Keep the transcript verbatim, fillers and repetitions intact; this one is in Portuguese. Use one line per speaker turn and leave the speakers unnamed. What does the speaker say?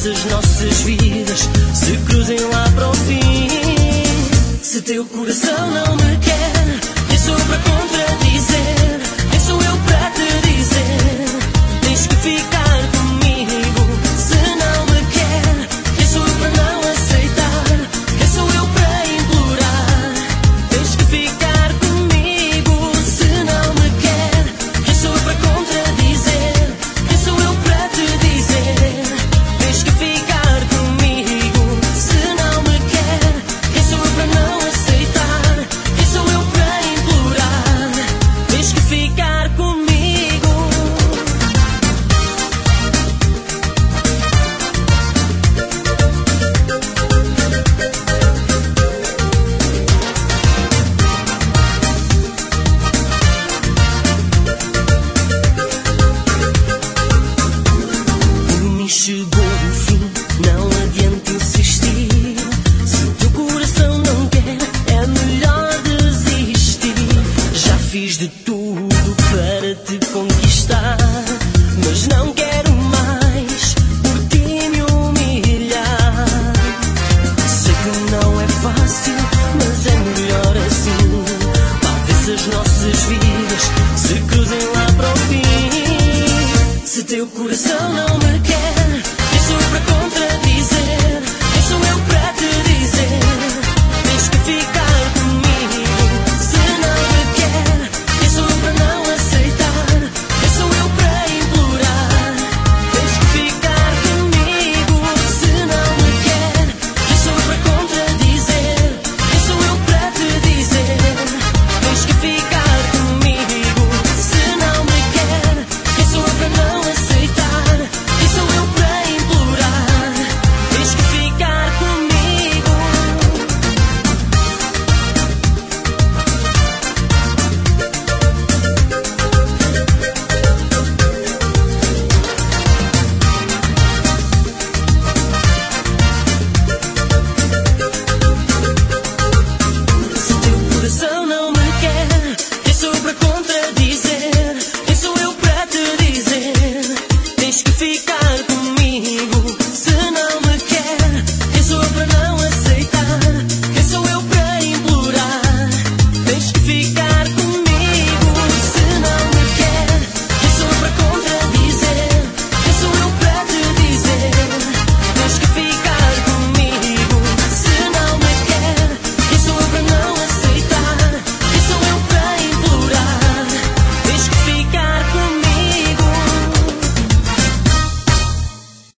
essas nossas vidas se cruzem lá para o fim. Se teu coração não me quer, quem sou para contradizer? Quem sou eu para te dizer? Tens que ficar comigo. Se não me quer, quem sou eu para não aceitar? Quem sou eu para implorar? Tens que ficar comigo. Se não me quer, quem sou eu para contradizer? Quem sou eu para te dizer? Tens que ficar comigo. Se não me quer, quem sou eu para não aceitar? Quem sou eu para implorar? Tens que ficar comigo. Por mim chegou o fim, não adianta